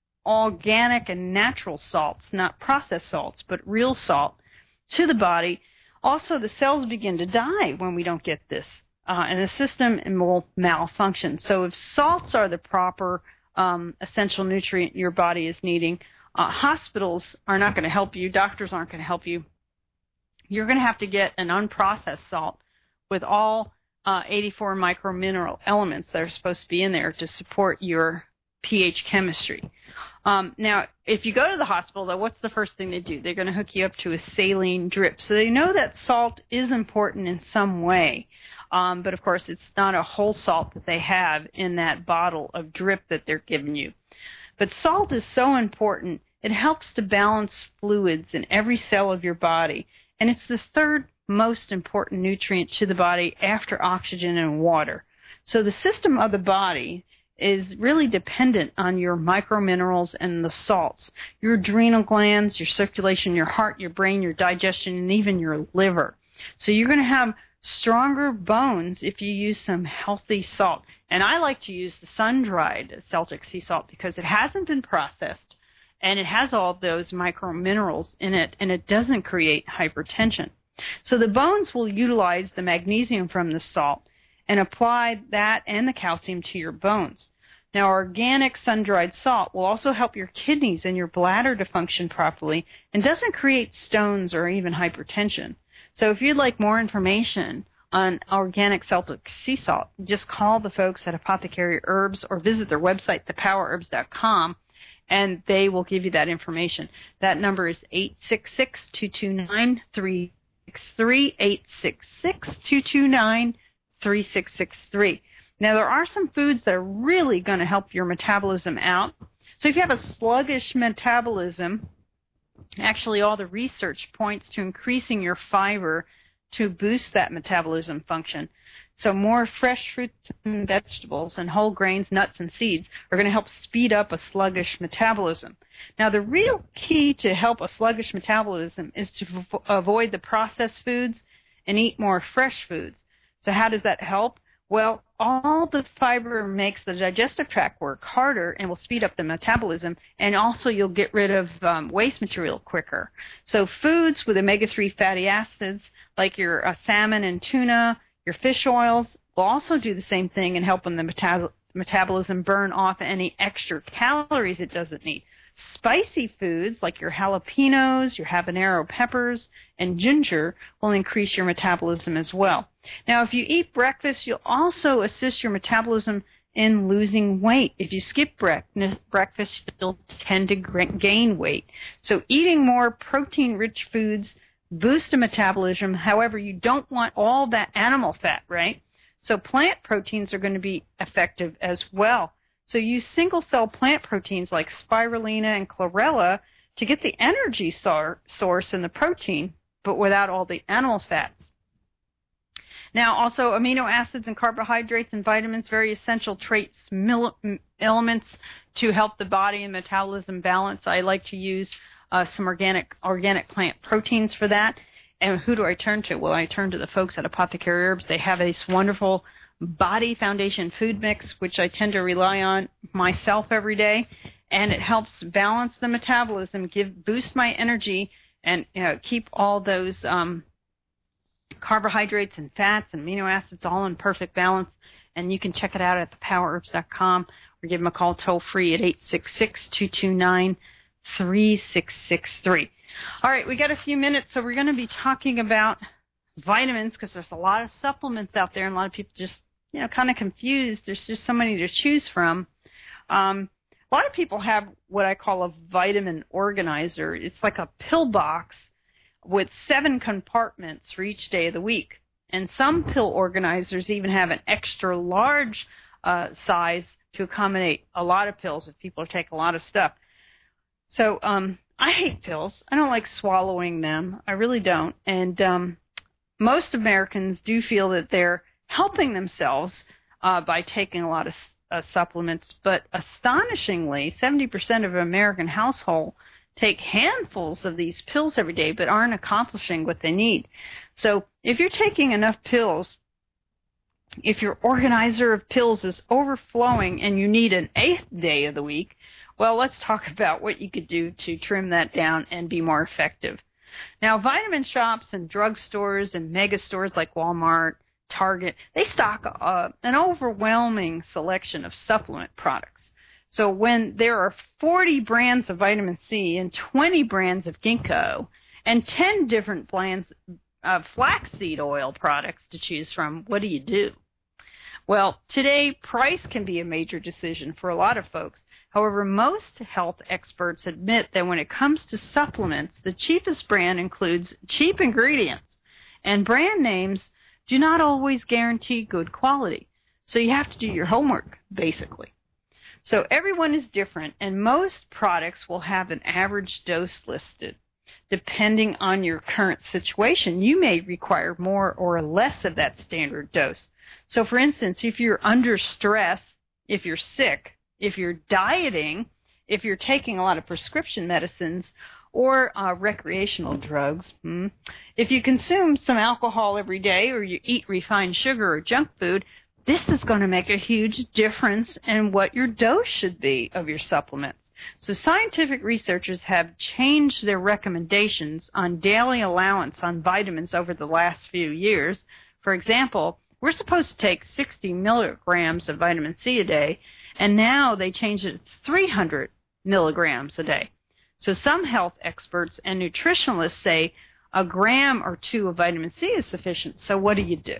organic and natural salts, not processed salts, but real salt, to the body, also the cells begin to die when we don't get this, uh, and the system will malfunction. So if salts are the proper um, essential nutrient your body is needing, uh, hospitals are not going to help you. Doctors aren't going to help you. You're going to have to get an unprocessed salt with all uh, eighty-four micromineral elements that are supposed to be in there to support your pH chemistry. Um, now, if you go to the hospital, though, what's the first thing they do? They're going to hook you up to a saline drip. So they know that salt is important in some way. Um, but, of course, it's not a whole salt that they have in that bottle of drip that they're giving you. But salt is so important. It helps to balance fluids in every cell of your body. And it's the third most important nutrient to the body after oxygen and water. So the system of the body is really dependent on your microminerals and the salts, your adrenal glands, your circulation, your heart, your brain, your digestion, and even your liver. So you're going to have stronger bones if you use some healthy salt. And I like to use the sun-dried Celtic sea salt because it hasn't been processed and it has all those microminerals in it, and it doesn't create hypertension. So the bones will utilize the magnesium from the salt and apply that and the calcium to your bones. Now, organic sun-dried salt will also help your kidneys and your bladder to function properly and doesn't create stones or even hypertension. So if you'd like more information on organic Celtic sea salt, just call the folks at Apothecary Herbs or visit their website, the power herbs dot com, and they will give you that information. That number is eight six six, two two nine, three six three, eight six six, two two nine, three six six three. Now, there are some foods that are really going to help your metabolism out. So if you have a sluggish metabolism, actually all the research points to increasing your fiber to boost that metabolism function. So more fresh fruits and vegetables and whole grains, nuts, and seeds are going to help speed up a sluggish metabolism. Now, the real key to help a sluggish metabolism is to f- avoid the processed foods and eat more fresh foods. So how does that help? Well, all the fiber makes the digestive tract work harder and will speed up the metabolism, and also you'll get rid of um, waste material quicker. So foods with omega three fatty acids, like your uh, salmon and tuna, your fish oils, will also do the same thing and help in the metab- metabolism burn off any extra calories it doesn't need. Spicy foods like your jalapenos, your habanero peppers, and ginger will increase your metabolism as well. Now, if you eat breakfast, you'll also assist your metabolism in losing weight. If you skip breakfast, you'll tend to gain weight. So eating more protein-rich foods boosts the metabolism. However, you don't want all that animal fat, right? So plant proteins are going to be effective as well. So use single-cell plant proteins like spirulina and chlorella to get the energy sor- source in the protein, but without all the animal fats. Now, also, amino acids and carbohydrates and vitamins, very essential traits, mil- elements to help the body and metabolism balance. I like to use uh, some organic organic plant proteins for that. And who do I turn to? Well, I turn to the folks at Apothecary Herbs. They have this wonderful Body Foundation food mix, which I tend to rely on myself every day, and it helps balance the metabolism, give boost my energy, and you know, keep all those um, carbohydrates and fats and amino acids all in perfect balance. And you can check it out at the power herbs dot com or give them a call toll free at eight six six, two two nine, three six six three. All right, we got a few minutes, so we're going to be talking about vitamins because there's a lot of supplements out there and a lot of people just, you know, kind of confused. There's just so many to choose from. Um, a lot of people have what I call a vitamin organizer. It's like a pill box with seven compartments for each day of the week. And some pill organizers even have an extra large uh, size to accommodate a lot of pills if people take a lot of stuff. So um, I hate pills. I don't like swallowing them. I really don't. And um, most Americans do feel that they're helping themselves uh, by taking a lot of uh, supplements. But astonishingly, seventy percent of American households take handfuls of these pills every day but aren't accomplishing what they need. So if you're taking enough pills, if your organizer of pills is overflowing and you need an eighth day of the week, well, let's talk about what you could do to trim that down and be more effective. Now, vitamin shops and drugstores and mega stores like Walmart, Target, they stock uh, an overwhelming selection of supplement products. So when there are forty brands of vitamin C and twenty brands of ginkgo and ten different brands of flaxseed oil products to choose from, what do you do? Well, today, price can be a major decision for a lot of folks. However, most health experts admit that when it comes to supplements, the cheapest brand includes cheap ingredients, and brand names do not always guarantee good quality. So you have to do your homework, basically. So everyone is different, and most products will have an average dose listed. Depending on your current situation, you may require more or less of that standard dose. So, for instance, if you're under stress, if you're sick, if you're dieting, if you're taking a lot of prescription medicines or uh, recreational drugs, hmm, if you consume some alcohol every day or you eat refined sugar or junk food, this is going to make a huge difference in what your dose should be of your supplements. So scientific researchers have changed their recommendations on daily allowance on vitamins over the last few years. For example, we're supposed to take sixty milligrams of vitamin C a day, and now they changed it to three hundred milligrams a day. So some health experts and nutritionalists say a gram or two of vitamin C is sufficient. So what do you do?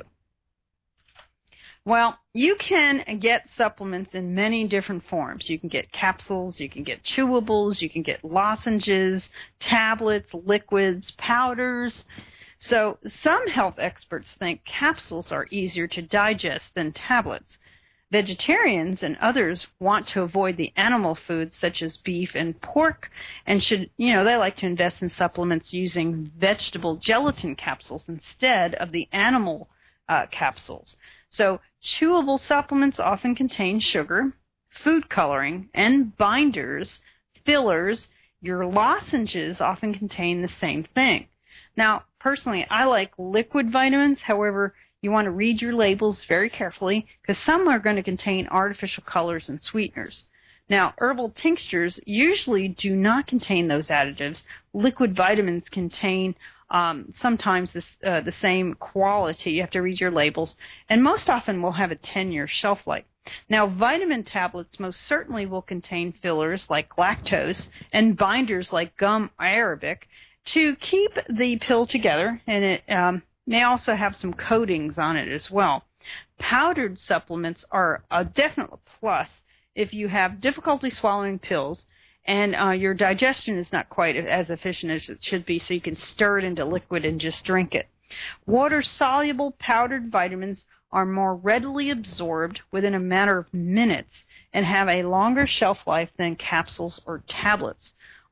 Well, you can get supplements in many different forms. You can get capsules, you can get chewables, you can get lozenges, tablets, liquids, powders. So some health experts think capsules are easier to digest than tablets. Vegetarians and others want to avoid the animal foods such as beef and pork and should, you know, they like to invest in supplements using vegetable gelatin capsules instead of the animal uh, capsules. So chewable supplements often contain sugar, food coloring, and binders, fillers. Your lozenges often contain the same thing. Now, personally, I like liquid vitamins. However, you want to read your labels very carefully because some are going to contain artificial colors and sweeteners. Now, herbal tinctures usually do not contain those additives. Liquid vitamins contain um, sometimes this, uh, the same quality. You have to read your labels. And most often will have a ten-year shelf life. Now, vitamin tablets most certainly will contain fillers like lactose and binders like gum arabic to keep the pill together, and it um, may also have some coatings on it as well. Powdered supplements are a definite plus if you have difficulty swallowing pills and uh, your digestion is not quite as efficient as it should be, so you can stir it into liquid and just drink it. Water-soluble powdered vitamins are more readily absorbed within a matter of minutes and have a longer shelf life than capsules or tablets.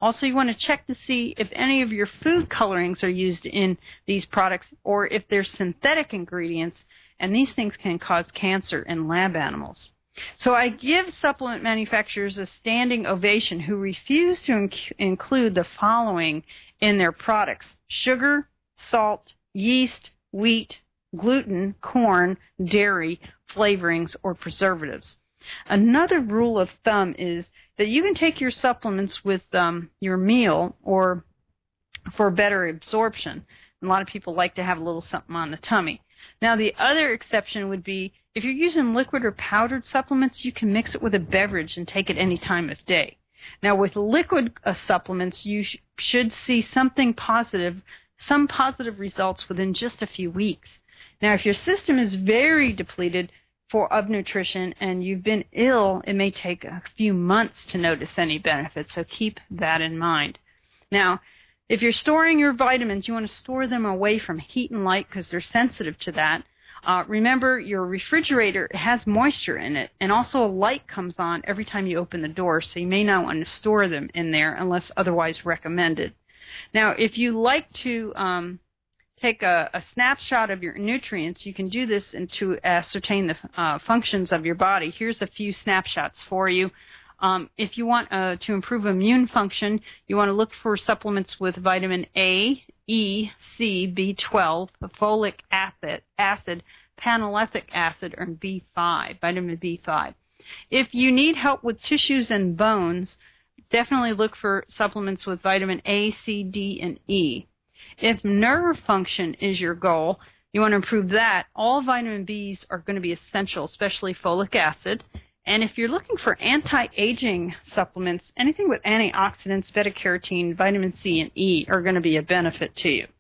Also, you want to check to see if any of your food colorings are used in these products or if they're synthetic ingredients, and these things can cause cancer in lab animals. So I give supplement manufacturers a standing ovation who refuse to inc- include the following in their products: sugar, salt, yeast, wheat, gluten, corn, dairy, flavorings, or preservatives. Another rule of thumb is that you can take your supplements with um, your meal or for better absorption. A lot of people like to have a little something on the tummy. Now, the other exception would be if you're using liquid or powdered supplements, you can mix it with a beverage and take it any time of day. Now, with liquid uh, supplements, you sh- should see something positive, some positive results within just a few weeks. Now, if your system is very depleted for of nutrition and you've been ill, it may take a few months to notice any benefits, so keep that in mind. Now, if you're storing your vitamins, you want to store them away from heat and light because they're sensitive to that. Uh, remember, your refrigerator has moisture in it, and also a light comes on every time you open the door, so you may not want to store them in there unless otherwise recommended. Now, if you like to um, take a, a snapshot of your nutrients, you can do this and to ascertain the uh, functions of your body. Here's a few snapshots for you. Um, if you want uh, to improve immune function, you want to look for supplements with vitamin A, E, C, B twelve, folic acid, acid, panolethic acid, and B five, vitamin B five. If you need help with tissues and bones, definitely look for supplements with vitamin A, C, D, and E. If nerve function is your goal, you want to improve that, all vitamin B's are going to be essential, especially folic acid. And if you're looking for anti-aging supplements, anything with antioxidants, beta-carotene, vitamin C, and E are going to be a benefit to you.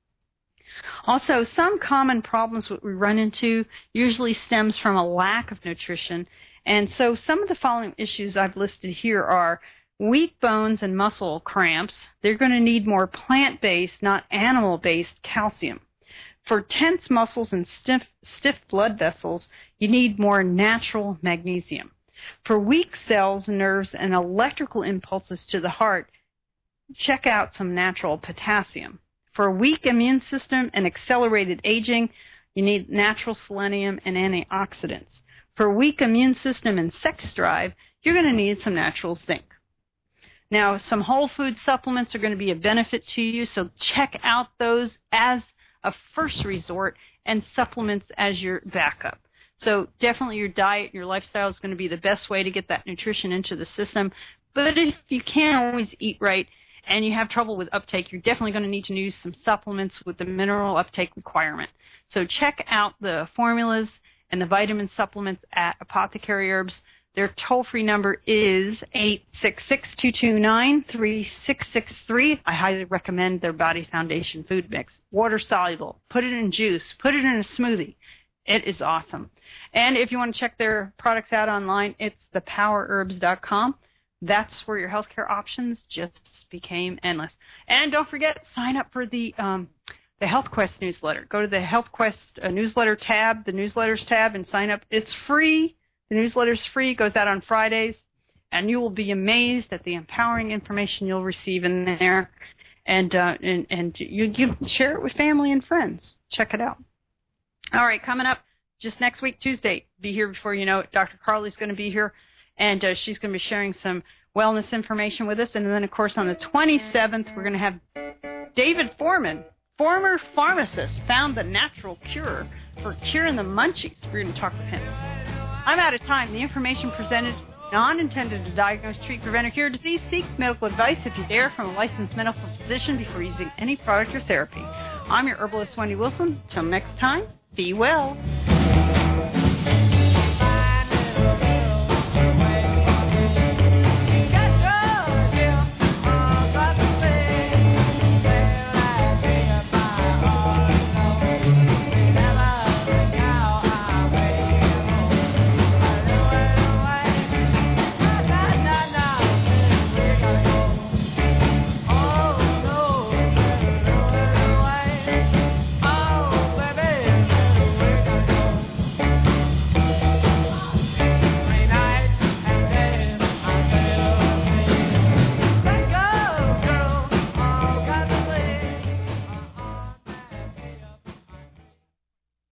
Also, some common problems that we run into usually stems from a lack of nutrition. And so some of the following issues I've listed here are weak bones and muscle cramps. They're going to need more plant-based, not animal-based calcium. For tense muscles and stiff, stiff blood vessels, you need more natural magnesium. For weak cells, nerves, and electrical impulses to the heart, check out some natural potassium. For a weak immune system and accelerated aging, you need natural selenium and antioxidants. For a weak immune system and sex drive, you're going to need some natural zinc. Now, some whole food supplements are going to be a benefit to you, so check out those as a first resort and supplements as your backup. So definitely your diet and your lifestyle is going to be the best way to get that nutrition into the system. But if you can't always eat right and you have trouble with uptake, you're definitely going to need to use some supplements with the mineral uptake requirement. So check out the formulas and the vitamin supplements at Apothecary Herbs. Their toll-free number is eight six six, two two nine, three six six three. I highly recommend their Body Foundation food mix. Water-soluble. Put it in juice. Put it in a smoothie. It is awesome. And if you want to check their products out online, it's the power herbs dot com. That's where your healthcare options just became endless. And don't forget, sign up for the um, the HealthQuest newsletter. Go to the HealthQuest uh, newsletter tab, the newsletters tab, and sign up. It's free. The newsletter is free, goes out on Fridays, and you will be amazed at the empowering information you'll receive in there. And uh, and, and you, you share it with family and friends. Check it out. All right, coming up just next week, Tuesday, be here before you know it. Doctor Carly's going to be here, and uh, she's going to be sharing some wellness information with us. And then, of course, on the twenty-seventh, we're going to have David Foreman, former pharmacist, found the natural cure for curing the munchies. We're going to talk with him. I'm out of time. The information presented not intended to diagnose, treat, prevent, or cure disease. Seek medical advice if you dare from a licensed medical physician before using any product or therapy. I'm your herbalist, Wendy Wilson. Till next time, be well.